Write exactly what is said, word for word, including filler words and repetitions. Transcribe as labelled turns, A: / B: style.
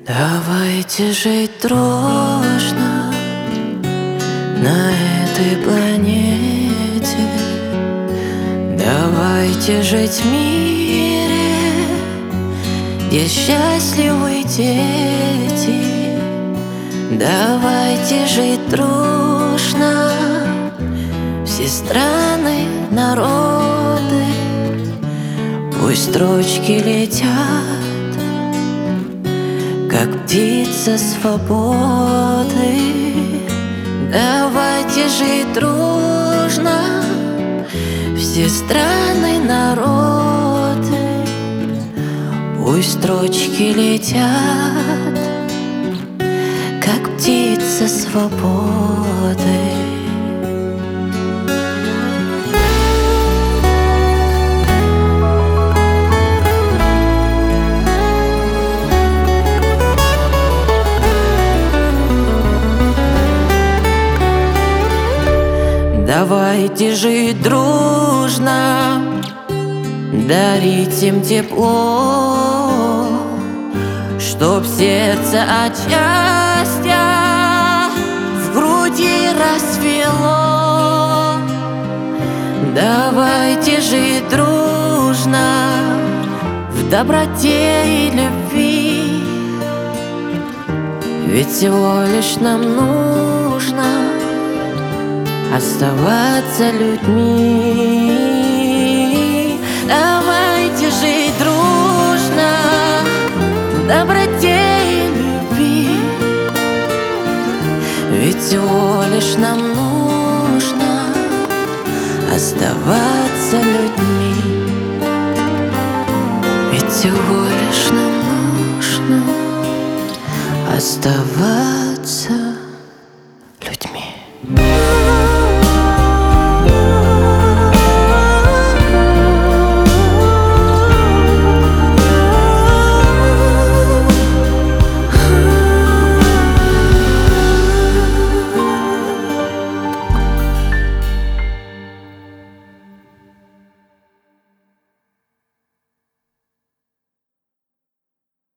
A: Давайте жить дружно на этой планете. Давайте жить в мире, где счастливы дети. Давайте жить дружно, все страны, народы. Пусть строчки летят, как птица свободы. Давайте жить дружно, все страны, народы. Пусть строчки летят, как птица свободы. Давайте жить дружно, дарить им тепло, чтоб сердце от счастья в груди расцвело. Давайте жить дружно в доброте и любви, ведь всего лишь нам нужно оставаться людьми. Давайте жить дружно в доброте и любви, ведь всего лишь нам нужно оставаться людьми. Ведь всего лишь нам нужно оставаться